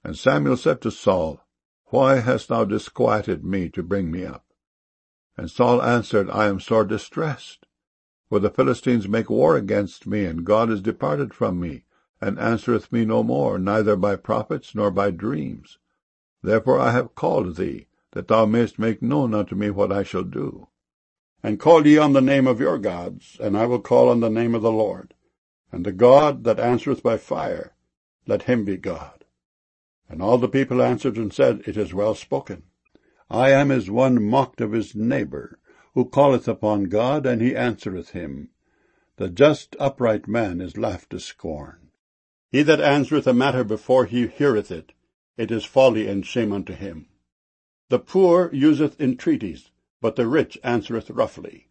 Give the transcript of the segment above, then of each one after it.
And Samuel said to Saul, Why hast thou disquieted me to bring me up? And Saul answered, I am sore distressed, for the Philistines make war against me, and God is departed from me, and answereth me no more, neither by prophets nor by dreams. Therefore I have called thee, that thou mayest make known unto me what I shall do. And call ye on the name of your gods, and I will call on the name of the Lord. And the God that answereth by fire, let him be God. And all the people answered and said, It is well spoken. I am as one mocked of his neighbor, who calleth upon God, and he answereth him. The just upright man is laughed to scorn. He that answereth a matter before he heareth it, it is folly and shame unto him. The poor useth entreaties, but the rich answereth roughly.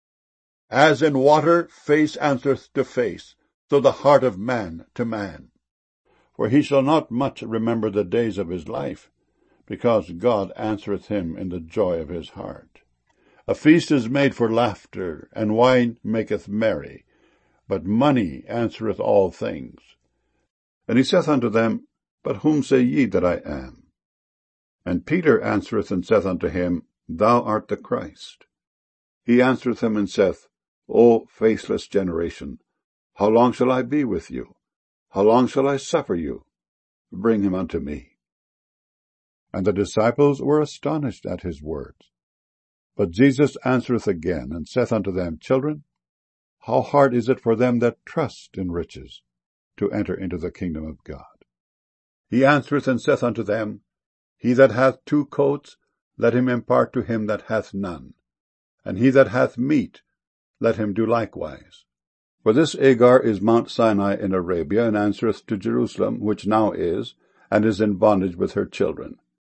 As in water face answereth to face, so the heart of man to man. For he shall not much remember the days of his life, because God answereth him in the joy of his heart. A feast is made for laughter, and wine maketh merry, but money answereth all things. And he saith unto them, But whom say ye that I am? And Peter answereth and saith unto him, Thou art the Christ. He answereth him and saith, O faithless generation, how long shall I be with you? How long shall I suffer you? Bring him unto me. And the disciples were astonished at his words. But Jesus answereth again, and saith unto them, Children, how hard is it for them that trust in riches to enter into the kingdom of God? He answereth and saith unto them, He that hath 2 coats, let him impart to him that hath none. And he that hath meat, let him do likewise. For this Agar is Mount Sinai in Arabia, and answereth to Jerusalem, which now is, and is in bondage with her children.